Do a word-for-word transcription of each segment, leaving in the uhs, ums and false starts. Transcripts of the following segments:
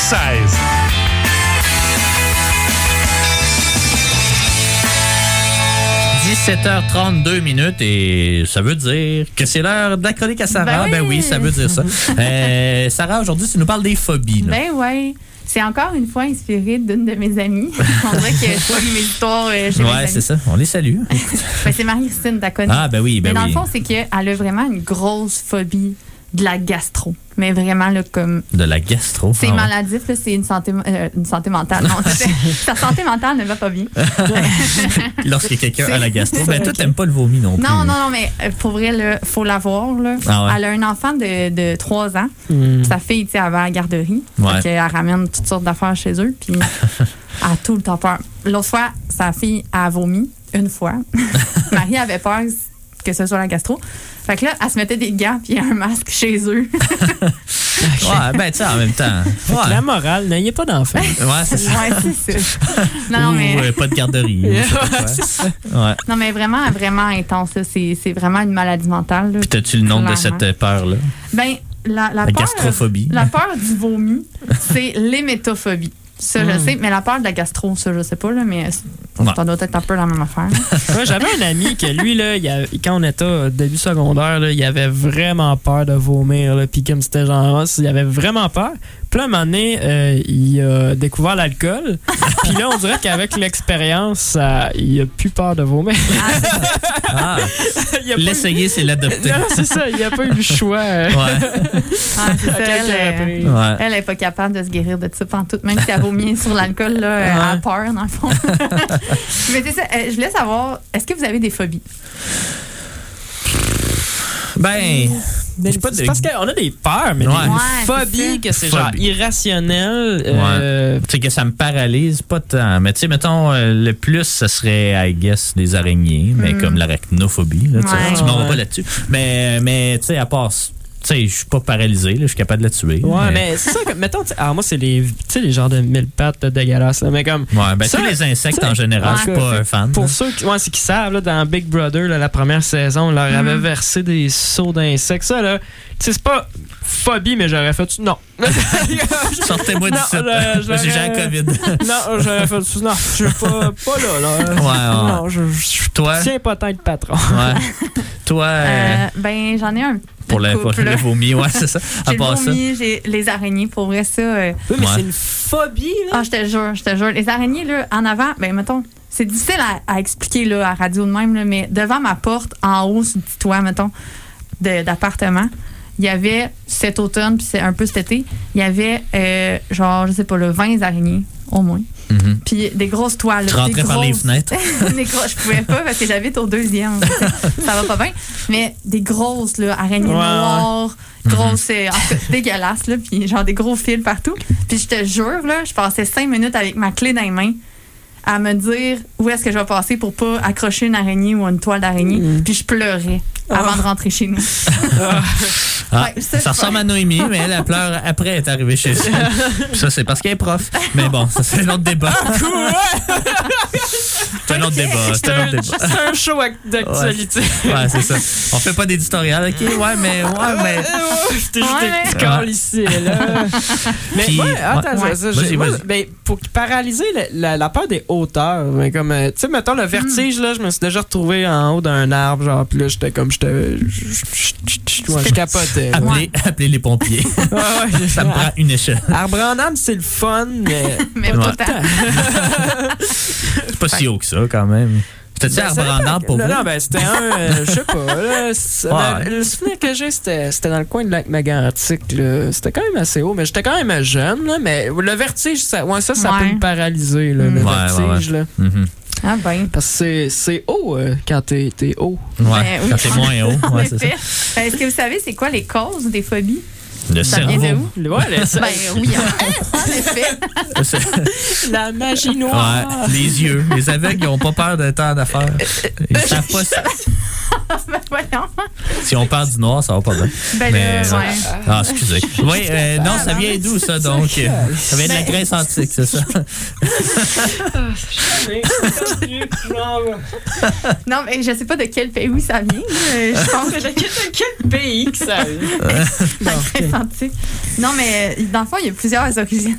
seize. dix-sept heures trente-deux minutes et ça veut dire que c'est l'heure de la chronique à Sarah. Ben oui, ben oui ça veut dire ça. euh, Sarah, aujourd'hui, tu nous parles des phobies. Là. Ben oui. C'est encore une fois inspiré d'une de mes amies. On dirait que je fais mes histoires euh, chez ouais, mes amis. c'est ça. On les salue. Ben, c'est Marie-Christine, t'as connu. Ah, ben oui, ben Mais dans oui. le fond, c'est qu'elle a vraiment une grosse phobie de la gastro. Mais vraiment, là, comme... De la gastro. C'est ah, ouais. maladif, là, c'est une santé, euh, une santé mentale. Non, sa santé mentale ne va pas bien. Lorsque quelqu'un C'est- a la gastro, ben c'est- toi, t'aimes pas le vomi non plus. Non, non, non, mais euh, pour vrai, il faut l'avoir. Là. Ah ouais. Elle a un enfant de, de trois ans. Mm. Sa fille, tu sais, elle va à la garderie. Ouais. Fait qu'elle ramène toutes sortes d'affaires chez eux. Puis elle a tout le temps peur. L'autre fois, sa fille a vomi une fois. Marie avait peur que ce soit la gastro. Fait que là, elle se mettait des gants puis un masque chez eux. Ouais, ben tu sais, en même temps. Fait que Ouais, la morale, n'ayez pas d'enfants. ouais c'est ça. Ouais, c'est ça. Non, non, Ou, mais... euh, pas de garderie. je sais pas quoi. C'est ça. Ouais. Non, mais vraiment, vraiment intense. là. C'est, c'est vraiment une maladie mentale. Là. Puis t'as-tu le nom de Clairement. cette peur-là? Ben, la, la, La peur, gastrophobie. La peur du vomi, c'est l'hémétophobie. Ça, je sais. Mais la peur de la gastro, ça, je sais pas, là, mais Ouais. ça doit être un peu la même affaire. Ouais, j'avais un ami que lui, là, il avait- quand on était au début secondaire, là, il avait vraiment peur de vomir. Là, puis comme c'était genre, il avait vraiment peur. Puis là, un moment donné, euh, il a découvert l'alcool. Puis là, on dirait qu'avec l'expérience, ça- il a plus peur de vomir. Ah, Il a pas eu- l'essayer, c'est l'adopter. Non, c'est ça, il a pas eu le choix. euh. Ouais. Ah, c'est ça, À quelques elle, euh, reprises. Ouais. elle est pas capable de se guérir de ça pantoute, même si elle vomit sur l'alcool, là, euh, elle a peur, dans le fond. Mais c'est ça, euh, je voulais savoir, est-ce que vous avez des phobies? Ben, j'ai pas de- C'est parce qu'on a des peurs, mais Ouais. des Ouais, phobies c'est que c'est genre Phobie. irrationnel. euh, tu sais que ça me paralyse pas tant. Mais tu sais, mettons, euh, le plus, ce serait, I guess, des araignées, mais Mm. comme l'arachnophobie. Là, tu sais. Ouais. Tu m'en vas Ouais. pas là-dessus. Mais, mais tu sais, à part ça, tu sais, je suis pas paralysé, là, je suis capable de la tuer. Ouais, mais c'est ça, que, mettons, tu sais, alors moi, c'est les, tu sais, les genres de mille pattes là, dégueulasses, là, mais comme. Ouais, ben Ça, tous les insectes ça, en général, ouais. je suis pas un fan. Pour là. ceux qui, ouais, c'est qui savent, là, dans Big Brother, là, la première saison, on leur Mm. avait versé des seaux d'insectes. Ça, là, tu sais, c'est pas phobie, mais j'aurais fait. Non. Sortez-moi Non, du site. je- je Moi, j'ai l'aurais- la COVID. Non, j'aurais fait. Non, je suis pas, pas là, là. Ouais, ouais. Non, je, je Toi? tiens pas tant de patron. Ouais. Toi, euh, Euh, ben, j'en ai un. pour, le, pour couple, le là. vomi, ouais, c'est ça. À J'ai le part ça. vomi, j'ai les araignées, pour vrai, ça. euh, Oui, mais Ouais. c'est une phobie, là. Ah, je te jure, je te jure. Les araignées, là, en avant, ben, mettons, c'est difficile à, à expliquer, là, à radio de même, là, mais devant ma porte, en haut, sur le petit toit, mettons, de- d'appartement, il y avait cet automne, puis c'est un peu cet été, il y avait, euh, genre, je sais pas, là, vingt araignées, au moins. Mhm. Puis des grosses toiles. Tu des rentrais par les grosses- fenêtres. des gros, je pouvais pas parce que j'habite au deuxième. Ça va pas bien. Mais des grosses, là, araignées Ouais, noires, grosses, euh, en tout cas, dégueulasses, là, puis genre des gros fils partout. Puis je te jure, là, je passais cinq minutes avec ma clé dans les mains à me dire où est-ce que je vais passer pour pas accrocher une araignée ou une toile d'araignée. Mm. Puis je pleurais avant de rentrer chez nous. Ah, Ouais, ça, ça je ressemble à Noémie, mais elle, elle pleure après être arrivée chez elle. Puis ça, c'est parce qu'elle est prof. Mais bon, ça, c'est un autre débat. C'est un autre débat. C'est un autre débat. C'est un show ac- d'actualité. Ouais, c'est ça. On fait pas d'éditorial, OK? Ouais, mais... Ouais, mais... J'étais Ouais, juste des mais- petits corps ici, là. Mais Puis- ouais, attends, ouais. ça, ça, Vas-y, j'ai- moi, vas-y. ben, pour paralyser la, la, la peur des hauteurs, mais comme, euh, tu sais, mettons le vertige, là, je me suis déjà retrouvé en haut d'un arbre, genre, puis là, j'étais comme, j'étais, je- je- je- ouais, je capotais. là. Appelez, appelez les pompiers. Ouais, ouais, Ça me prend une échelle. Arbre en arbre, c'est le fun, mais. Mais Ouais. pas tant. C'est pas si haut que ça, quand même. C'était-tu Ben, arbre ça en dépend. arbre pour non, vous? Non, ben, c'était un, euh, je sais pas, là. c'est- Ouais. ben, le souvenir que j'ai, c'était, c'était dans le coin de lac Mégantic, là. C'était quand même assez haut, mais j'étais quand même jeune, là. Mais le vertige, ça, ouais, ça, ça Ouais. peut me paralyser, là, le Ouais, vertige, ouais, ouais. là. Mhm. Ah ben. Parce que c'est, c'est haut euh, quand t'es, t'es haut. Ouais, Ben oui. quand c'est moins haut. En Ouais, c'est ça. effet. Ben, est-ce que vous savez c'est quoi les causes des phobies? Le Ça vient de cerveau. où? Ouais, le- Ben oui, en, en effet. Le cer- la magie noire. Ouais, les yeux. Les aveugles, ils n'ont pas peur de tant d'affaires. Ils savent pas si... Ben, voyons. Si on parle du noir, ça va pas bien. Ben, Mais, là, ouais. Ah, excusez. Oui, euh, non, ça vient d'où, ça, donc? Ça vient de la Grèce antique, c'est ça? Non, mais je sais pas de quel pays où ça vient. Je pense que de quel pays que ça vient? la Grèce antique. Non, mais dans le fond, il y a plusieurs origines.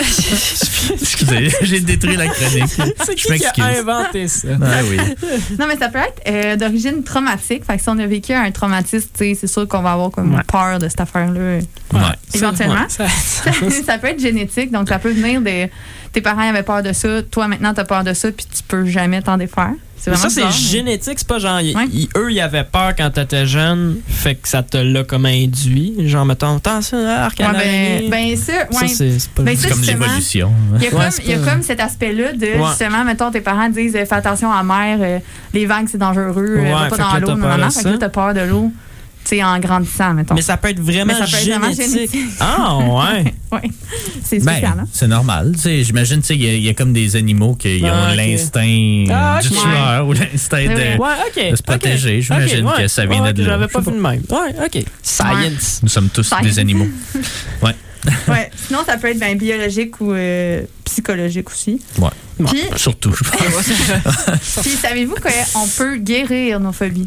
Excusez, j'ai détruit la chronique. C'est Je qui qui a m'excuse. inventé ça? Ah oui. Non, mais ça peut être euh, d'origine traumatique. Fait que si on a vécu un traumatisme, tu sais, c'est sûr qu'on va avoir comme Ouais. peur de cette affaire-là. Ouais. Éventuellement. Ouais, ça- Ça, ça peut être génétique, donc ça peut venir de tes parents avaient peur de ça, toi maintenant t'as peur de ça, puis tu peux jamais t'en défaire. C'est Mais vraiment ça, c'est bizarre, mais- génétique, c'est pas genre. y- Ouais. y- eux, ils avaient peur quand t'étais jeune, fait que ça te l'a comme induit. Genre, mettons, attention, arc à Ouais, l'araignée. ben, ben ça, Ça, ouais. c'est c'est pas Ben, le- ça, C'est comme justement, l'évolution. Il y a, Ouais, comme, c'est il y a pas- comme cet aspect-là de, Ouais. justement, mettons, tes parents disent euh, fais attention à la mer, euh, les vagues, c'est dangereux, euh, Ouais, va fait pas que dans là, l'eau, t'as non, peur non, de non. Fait que ça. là, t'as peur de l'eau, tu sais, en grandissant, mettons. Mais ça peut être vraiment, Mais ça peut être vraiment génétique. génétique. Ah, ouais. Oui, c'est spécial, Ben, hein? c'est normal. tu sais, J'imagine qu'il y, a- il y a comme des animaux qui ont Ah, ok. l'instinct Ah, du ok. tueur ou l'instinct Ouais, de, Ouais, ok. de se protéger. ok. J'imagine Ok, ouais. que ça vient Ouais, de là. J'avais pas Je sais vu de même. Ouais, ok. Science. Nous sommes tous Science. des animaux. Ouais. Ouais. Sinon, ça peut être ben, biologique ou euh, psychologique aussi. Ouais. Puis, Surtout, je pense. puis savez-vous qu'on peut guérir nos phobies?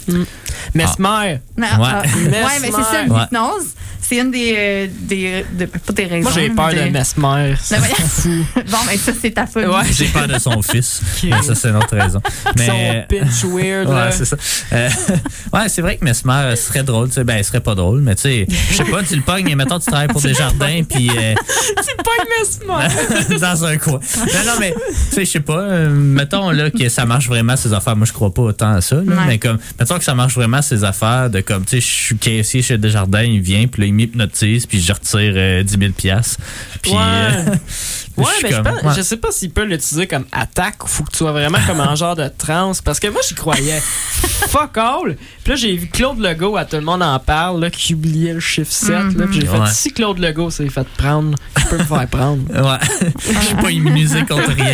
Mesmer. Non, Ouais. ah, ouais, mais c'est ça, Ouais. l'hypnose. C'est une des, euh, des de, pas des raisons. Moi, j'ai peur mais de Mesmer. Ben, voyons. Bon, mais ça, c'est ta phobie. Ouais. J'ai peur de son fils. Mais ça, c'est une autre raison. Son Mais. pitch weird, Ouais, là. c'est ça. Euh, ouais, c'est vrai que Mesmer serait drôle. tu sais, Ben, il serait pas drôle, mais tu sais, je sais pas, tu le pognes et mettons, tu travailles pour des jardins, puis euh, C'est pas Mesmer. dans un coin. Non, non, mais tu sais, je sais pas, euh, mettons là que ça marche vraiment ces affaires. Moi, je crois pas autant à ça, là, Ouais. mais comme, mettons que ça marche vraiment ces affaires de comme, tu sais, je suis caissier chez Desjardins, il vient, puis là, il m'hypnotise, puis je retire euh, dix mille piastres. Puis. Ouais. euh, Ouais, je suis mais je, comme, pense- ouais. je sais pas s'il peut l'utiliser comme attaque ou faut que tu sois vraiment comme en genre de transe. Parce que moi, j'y croyais fuck all. Puis là, j'ai vu Claude Legault, à tout le monde en parle, là, qui oubliait le chiffre sept. Là, puis j'ai fait, Ouais. si Claude Legault s'est fait prendre, je peux me faire prendre. Ouais, je suis pas immunisé contre rien.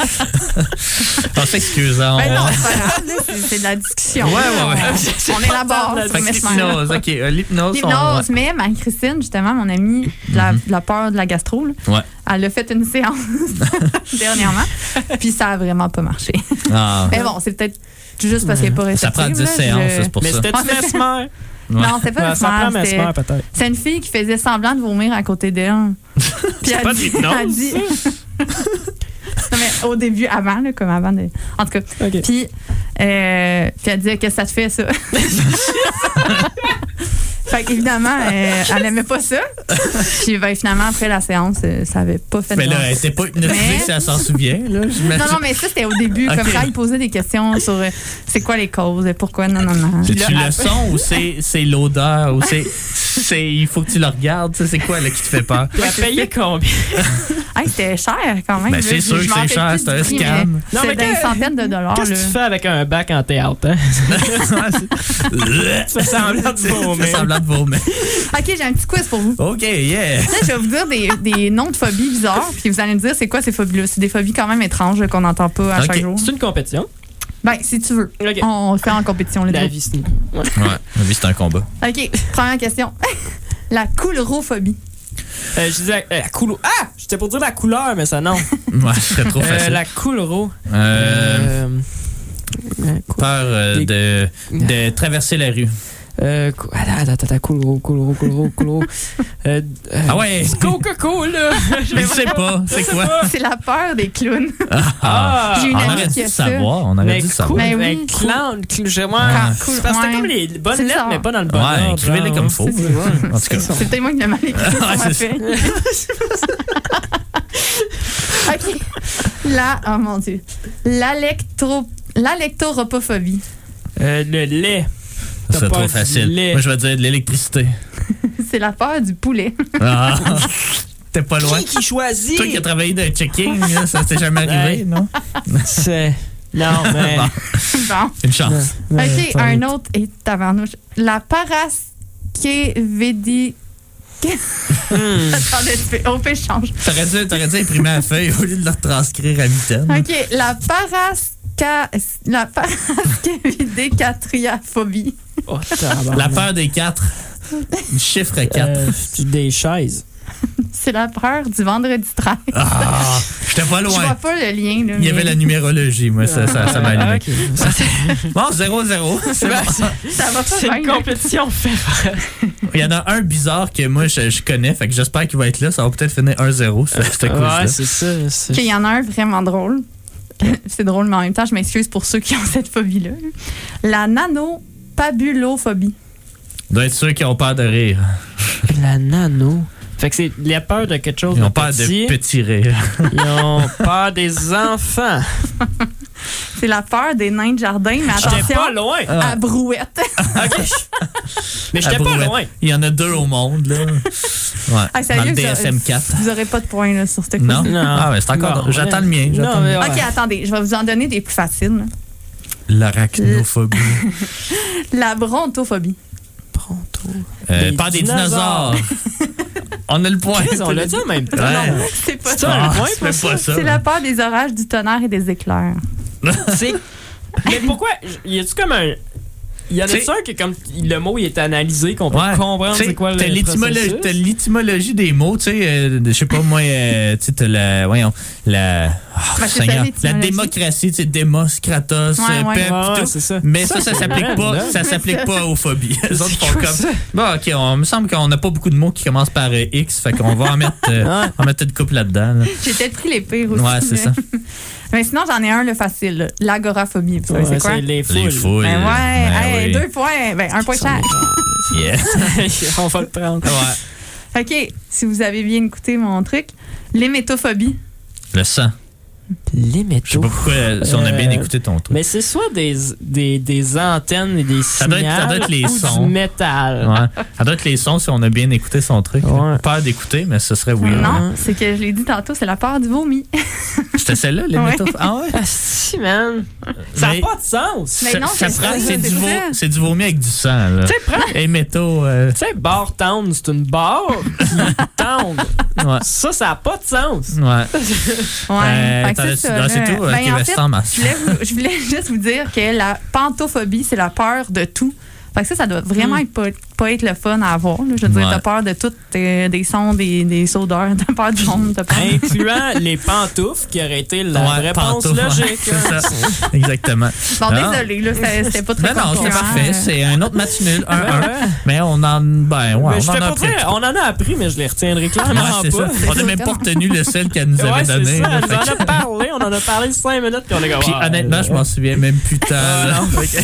On s'excuse, hein, on... Ben non, c'est pas grave, là, c'est- c'est de la discussion. Ouais, ouais, ouais. On, on élabore Fait sur Fait que Mesmer. l'hypnose, ok, euh, l'hypnose, on- L'hypnose, mais Marie-Christine, justement, mon amie, de la, de la peur de la gastro, là, Ouais. elle a fait une séance dernièrement, puis ça a vraiment pas marché. Ah. Mais bon, c'est peut-être juste parce qu'elle n'est pas réceptive. Ça prend dix là, séances, je- c'est pour Mais ça. c'était-tu Ah, mais- Mesmer? Ouais. Non, c'était pas Ouais, ça prend Mesmer, c'était- Mesmer, peut-être. c'est une fille qui faisait semblant de vomir à côté d'elle. Puis elle pas de dit- l'hypnose. elle dit... Non, mais au début, avant, là, comme avant de... En tout cas. Ok. Puis, euh, puis elle disait, qu'est-ce que ça te fait, ça? Fait qu'évidemment, euh, elle n'aimait pas ça. Puis ben, finalement, après la séance, euh, ça avait pas fait Mais de là, bien. elle était pas hypnotisée Mais- si elle s'en souvient, là, j'imagine. Non, non, mais ça, c'était au début. Ok. Comme quand il posait des questions sur euh, c'est quoi les causes, et pourquoi, non, non, non. C'est-tu Là, le son ou c'est, c'est l'odeur ou c'est, c'est. Il faut que tu le regardes, tu sais, c'est quoi là, qui te fait peur? Tu as payé combien? Hey, c'était cher quand même. Ben, là. c'est Je- sûr je que m'en c'est rappelle cher, plus c'est du un prix, scam. mais Non, mais C'est des que- centaines de dollars. Qu'est-ce que là. tu fais avec un bac en théâtre, hein? Tu fais semblant de vomir. fais semblant de vomir. OK, j'ai un petit quiz pour vous. OK, yeah. Là, je vais vous dire des, des noms de phobies bizarres, puis vous allez me dire c'est quoi ces phobies-là. C'est des phobies quand même étranges là, qu'on n'entend pas à Ok. chaque jour. C'est une compétition. Ben, si tu veux. Ok. On le fait en compétition, les La deux. vie, c'est une- ouais. Ouais, la vie, c'est un combat. OK, première question. La coulrophobie. Euh, je disais euh, la couleur. Ah! J'étais pour dire la couleur, mais ça non. Ouais, ce serait trop Euh, facile. la coulero. Euh, Euh, euh, cou- peur euh, des- de, de traverser la rue. euh, cou- attends, attends, attends, coulero, coulero, coulero, coulero. Euh, euh, Ah ouais! Coca-Cola! Je sais pas, c'est quoi? C'est la peur des clowns. Ah, J'ai une on amie aurait qui dû a le ça. savoir, on aurait Mais dû le cool, savoir. Ben mais oui, clown, cl- j'ai moi. Ah, cool, C'est parce que c'était ouais. comme les bonnes C'est lettres, ça. mais pas dans le bon Ouais, ordre. écrivez-les genre. comme faut. C'est- ouais. En tout cas. C'est peut-être moi qui l'ai mal écrit sur Ouais, ma c'est feuille. OK. La, oh mon Dieu. L'alectro, l'alectoropophobie. Euh, le lait. Ça serait T'as trop pas facile. du lait. Moi, je vais dire de l'électricité. C'est la peur du poulet. Ah, t'es pas loin. Qui qui choisit? Toi qui as travaillé dans le checking, là, ça t'est jamais arrivé, Ouais. non? C'est. Non, mais. Bon, Bon. une chance. Mais- OK, un autre. Et tabarnouche. La paraskevédi... Hmm. Attendez, tu fais- oh, je change. T'aurais dû, t'aurais dû imprimer la feuille au lieu de la retranscrire à mitaine. OK, la Ca... La parascavidécatriaphobie. Oh, tabarnak. La peur des quatre. Chiffre quatre. Euh, des chaises. C'est la peur du vendredi treize. Ah, j'étais pas Je loin. vois pas le lien. Là, Il y avait mais... la numérologie, moi, ça, ça, ça m'a allumé. Ah, okay. Bon, zéro zéro. C'est bon. Ça va pas C'est bien, une là. compétition fait. Il y en a un bizarre que moi, je, je connais, fait que j'espère qu'il va être là. Ça va peut-être finir un zéro, ce, ce quiz-là. Ouais, c'est ça. c'est- OK, il y en a un vraiment drôle. C'est drôle, mais en même temps, je m'excuse pour ceux qui ont cette phobie-là. La nanopabulophobie. Doit être ceux qui ont peur de rire. La nano. Fait que c'est la peur de quelque chose Ils de ont peur petit. de petits rires. Ils ont peur des enfants. C'est la peur des nains de jardin, mais J'étais attention, pas loin. à brouette. OK. Mais j'étais À pas Brouette. loin. Il y en a deux au monde, là. Ouais. Ah, sérieux, dans le vous D S M aurez- quatre. Vous n'aurez pas de points là, sur ce quiz. Non? Non. Ah, mais c'est encore. Non, J'attends ouais. le mien. J'attends Non, le mais mien. ouais. OK, attendez, je vais vous en donner des plus faciles. là. L'arachnophobie. La brontophobie. Pronto. Euh, Des pas des dinosaures. dinosaures. On a le point. Chris, on l'a dit en même temps. Ouais. Non. C'est pas C'est ça. un Ah, point c'est pour pas ça. ça. C'est la peur des orages, du tonnerre et des éclairs. C'est- Mais pourquoi? Y a-tu comme un. Y en T'sais- a-tu un que, comme le mot il est analysé, qu'on peut Ouais. comprendre T'sais, c'est quoi le t'as l'étymologie, processus? t'as l'étymologie des mots, tu sais, euh, je sais pas moi, euh, tu sais, t'as la, voyons, la, oh, Ben, c'est Seigneur, ça, la l'étymologie. démocratie, tu sais, démos, kratos, Ouais, euh, ouais. pep, Ouais, ouais, tout. c'est ça. Mais ça, Ça, ça, c'est s'applique vrai, pas, là. ça s'applique pas aux phobies. Les autres C'est font quoi comme, ça? bon, ok, on me semble qu'on n'a pas beaucoup de mots qui commencent par euh, X, fait qu'on va en mettre, euh, Ouais. on va mettre une couple là-dedans, là. J'ai peut-être pris les pires aussi. Ouais, c'est mais... ça. Mais sinon, j'en ai un, le facile. là. L'agoraphobie. Vous savez, Ouais, c'est quoi? c'est les foules. Les foules. Ben ouais, Ben hey, oui. deux points. Ben, un point chaque. Yeah. On va le prendre. Ouais. OK, si vous avez bien écouté mon truc, l'hémétophobie. Le sang. Les Je sais métaux. pas pourquoi, euh, si on a bien Euh, écouté ton truc. Mais c'est soit des, des, des antennes et des Ça doit être- ça signaux doit être les ou sons. du métal. Ouais. Ça doit être les sons si on a bien écouté son truc. Ouais. Peur d'écouter, mais ce serait weird. Non, c'est que je l'ai dit tantôt, c'est la peur du vomi. C'était celle-là, les Ouais. métaux. Ah ouais? Ah, si, man. Ça n'a Mais- pas de sens. Mais Ça- non, ça c'est prend- ça, c'est c'est du, vo- ça. c'est du vomi avec du sang, là. Tu sais, prends. Et métaux. euh, Tu sais, Bar Town, c'est une barre qui town. ouais. Ça, ça n'a pas de sens. Ouais. Ouais, Euh, fait que t'en c'est as-tu- ça. non, c'est là. tout? Ok, Ben, en ben, fait, sans masse. je voulais, vous- je voulais juste vous dire que la pantophobie, c'est la peur de tout. Fait que ça, ça doit vraiment Mm. être pas, pas être le fun à avoir. là. Je veux dire, Ouais. t'as peur de tout, euh, des sons, des, des odeurs, t'as peur du monde, t'as peur. Incluant les pantoufles, qui aurait été la Ouais, réponse pantoufles, ouais, logique. c'est ça. Exactement. Bon, Ah. désolé, là, c'était c'était pas très Non, non, c'était concluant. parfait. C'est un autre match nul, un un. Ouais, ouais. Mais on en. Ben, ouais, Mais on j'étais en a pas appris. très- on en a appris, mais je les retiendrai Ouais, clairement c'est pas. ça. On n'a même pas retenu le seul qu'elle nous avait Ouais, c'est donné. ça. là, Elle fait nous en que- a parlé. On en a parlé cinq minutes, puis on est comme. Puis ah, honnêtement, je m'en souviens même plus tant. là.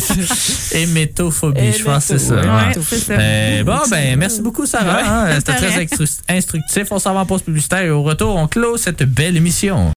Hémétophobie, je pense que c'est ça. Héméto- ouais. Ouais, c'est ça. Euh, bon, ben, merci beaucoup, Sarah. Ouais. hein. C'était C'est très correct. instru- instructif. On s'en va en pause publicitaire et au retour, on clôt cette belle émission.